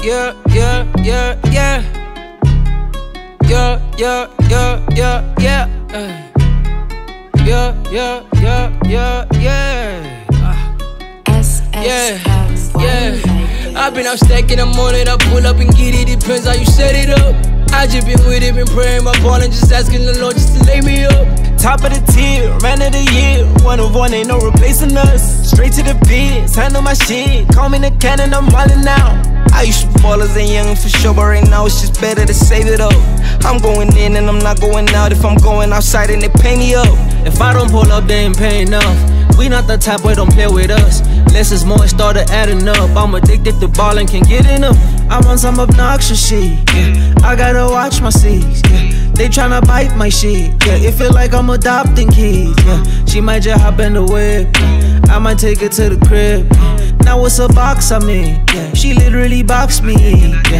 yeah, yeah, yeah, yeah. Yeah, yeah, yeah, yeah, yeah. Yeah, yeah, yeah, yeah, yeah. Yeah, yeah. I've been out stacking, I'm on it. I pull up and get it, depends how you set it up. I just been with it, been praying my ball and just asking the Lord just to lay me up. Top of the tier, man of the year. One of one, ain't no replacing us. Straight to the biz, handle my shit. Call me the cannon, I'm wildin' out. I used to ball as a young for sure, but right now it's just better to save it up. I'm going in and I'm not going out. If I'm going outside and they pay me up. If I don't pull up, they ain't paying enough. We not the type where don't play with us. Less is more, it started adding up. I'm addicted to ballin', can't get enough. I'm on some obnoxious shit, yeah. I gotta watch my C's, yeah. They tryna bite my shit, yeah. It feel like I'm adopting kids, yeah. She might just hop in the whip, yeah. I might take her to the crib, yeah. Now it's a box I'm in, yeah. She literally boxed me in, yeah.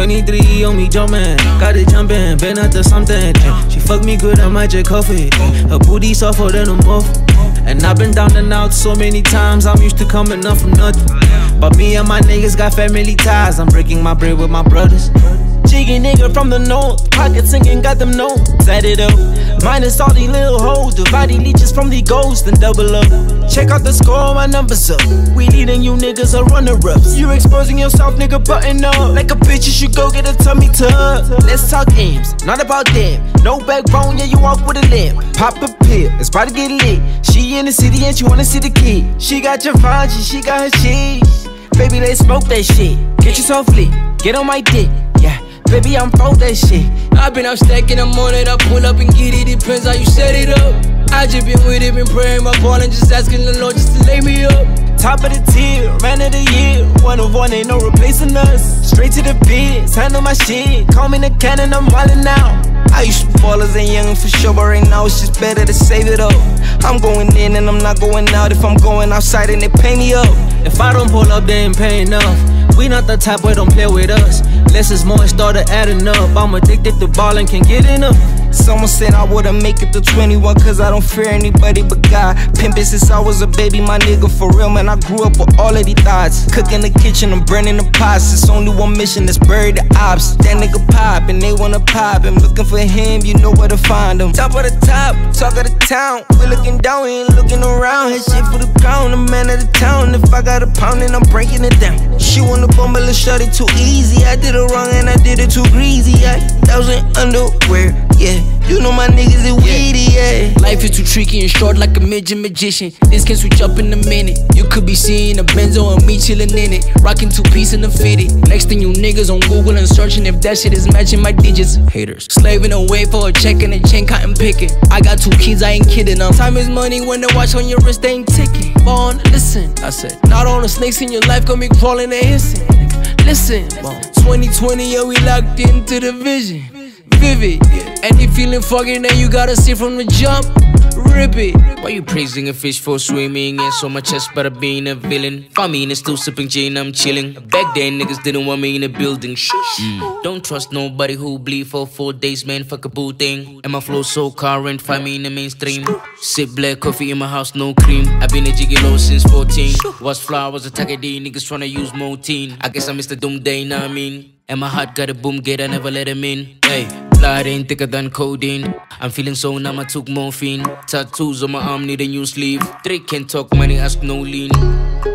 23 on me jumping, got it jumping, been up to something, yeah. She fuck me good, I might just cuff it, yeah. Her booty softer than a muff. And I've been down and out so many times, I'm used to coming up from nothing. But me and my niggas got family ties, I'm breaking my bread with my brothers. Jiggy nigga from the north, pocket singing, got them notes, add it up. Minus all these little hoes, divide these leeches from the ghosts and double up. Check out the score, my numbers up. We leading you niggas are runner-ups. You exposing yourself, nigga, button up. Like a bitch, you should go get a tummy tuck. Let's talk M's, not about them. No backbone, yeah, you walk with a limp. Pop a pill, it's about to get lit. She in the city and she wanna see the kid. She got Givenchy, she got her cheese. Baby, let's smoke that shit. Get yourself lit, get on my dick, yeah. Baby, I'm pro that shit. I've been out stacking, I'm on it. I pull up and get it, depends how you set it up. I just been with it, been praying my ball and just asking the Lord just to lay me up. Top of the tier, man of the year. One of one, ain't no replacing us. Straight to the biz, handle my shit. Call me the cannon, I'm wildin' out. I used to ball as a young for sure, but right now it's just better to save it up. I'm going in and I'm not going out. If I'm going outside and they pay me up. If I don't pull up, they ain't paying enough. We not the type where don't play with us. Less is more, it started adding up. I'm addicted to ballin', can't get enough. Someone said I wouldn't make it to 21 cause I don't fear anybody but God. Pimpin' since I was a baby, my nigga, for real, man. I grew up with all of these thoughts. Cook in the kitchen, I'm burning the pots. It's only one mission, that's bury the ops. That nigga pop and they wanna pop. I'm looking for him, you know where to find him. Top of the top, talk of the town. We looking down, we ain't looking around. Hit shit for the crown, the man of the town. If I got a pound, then I'm breaking it down. She wanna bumble and shut it too easy. I did it wrong and I did it too greasy. 1,000 underwear, yeah. You know my niggas is weedy, yeah. Life is too tricky and short like a midget magician. This can switch up in a minute. You could be seeing a Benzo and me chillin' in it. Rockin' 2-piece in the fitted. Next thing you niggas on Google and searching if that shit is matching my digits. Haters slaving away for a check and a chain cotton picking. I got 2 kids, I ain't kidding them. Time is money when the watch on your wrist they ain't ticking. Born, listen, I said, not all the snakes in your life gon' be crawling and hissing. Listen, 2020, yeah, we locked into the vision. Vivid, and you feeling foggy, then you gotta see from the jump. Rip it. Why you praising a fish for swimming? And so my chest better being a villain. For me, and still sipping gin, I'm chilling. Back then, niggas didn't want me in the building. Don't trust nobody who bleed for 4 days, man. Fuck a boo thing. And my flow so current, find me in the mainstream. Sip black coffee in my house, no cream. I've been a gigolo since 14. Was flowers, a Takadi, niggas tryna use Moteen. I guess I missed the doom day, know what I mean? And my heart got a boom gate, I never let him in. Hey, blood ain't thicker than codeine. I'm feeling so numb, I took morphine. Tattoos on my arm, need a new sleeve. 3 can't talk, money ask no lean.